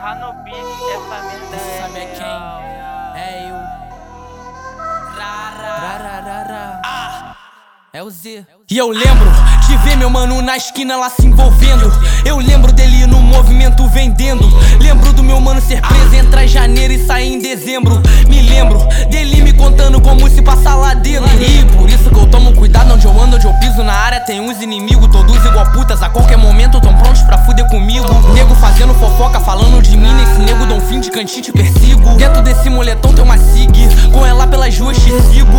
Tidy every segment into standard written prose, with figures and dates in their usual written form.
Tá no beat, essa merda Você sabe é quem? É eu. É o Z. E eu lembro de ver meu mano na esquina lá se envolvendo. Eu lembro dele no movimento vendendo. Lembro do meu mano ser preso, entrar em janeiro e sair em dezembro. Me lembro dele me contando como se passar lá dentro. E por isso que eu tomo cuidado onde eu ando, onde eu piso. Na área tem uns inimigos, todos igual putas. A qualquer momento tão prontos pra fuder comigo. Nego fazendo fofoca, falando de mim. Nesse nego dou um fim de cantinho, te persigo. Dentro desse moletom tem uma sig. Com ela pelas ruas te sigo.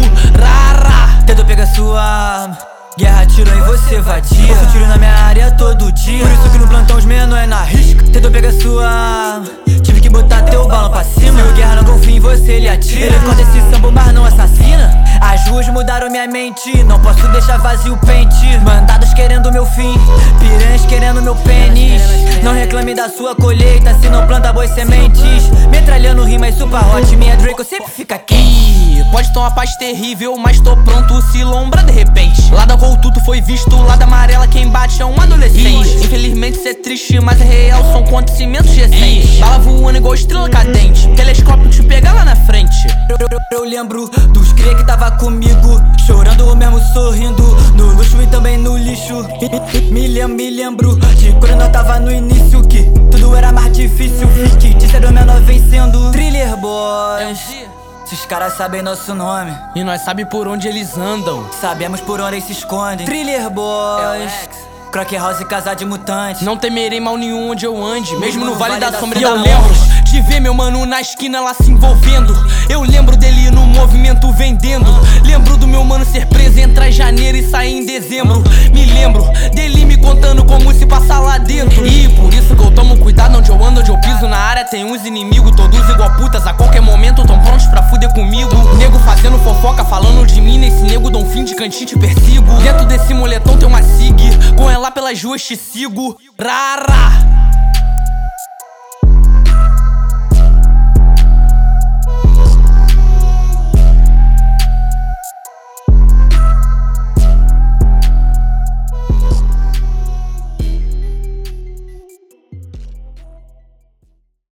Rara. Tentou pegar sua arma, guerra tirou em você, vadia. Ouço tiro na minha área todo dia, por isso que no plantão os menor é na risca. Tentou pegar sua arma, tive que botar teu balão pra cima. Se o guerra não confia em você, ele atira. Ele corta esse sambo, mas não assassina. As ruas mudaram minha mente, não posso deixar vazio o pente. Mandados querendo meu fim, piranhas querendo meu pênis. Não reclame da sua colheita, se não planta boas sementes. Metralhando rimas super hot, minha Draco sempre fica quente. Pode ter uma paz terrível, mas tô pronto se lombra de repente. Lado Voltuto foi visto, lado amarela quem bate é um adolescente. Infelizmente isso é triste, mas é real, são acontecimentos recentes. Bala voando igual estrela cadente, telescópio te pega lá na frente. Eu lembro dos cria que tava comigo, chorando ou mesmo sorrindo, no luxo e também no lixo. Me lembro de quando nós tava no início, que tudo era mais difícil. Fictícia do menor vencendo. Thriller Boys, esses caras sabem nosso nome e nós sabe por onde eles andam. Sabemos por onde eles se escondem. Thriller Boys, Croc House e casa de mutante. Não temerei mal nenhum onde eu ande, mesmo no Vale da Sombra. E eu lembro de ver meu mano na esquina lá se envolvendo. Eu lembro dele no movimento vendendo. Lembro do meu mano ser preso, entrar em janeiro e sair em dezembro. Me lembro dele me contando como se passar lá dentro. E por isso que eu tomo cuidado onde eu ando, onde eu piso. Na área tem uns inimigos, todos igual putas. A qualquer momento tão prontos pra fuder comigo. Nego fazendo fofoca, falando de mim. Nesse nego dou um fim de cantinho, te persigo. Dentro desse moletom tem uma sig. Com ela pelas ruas te sigo. Rara.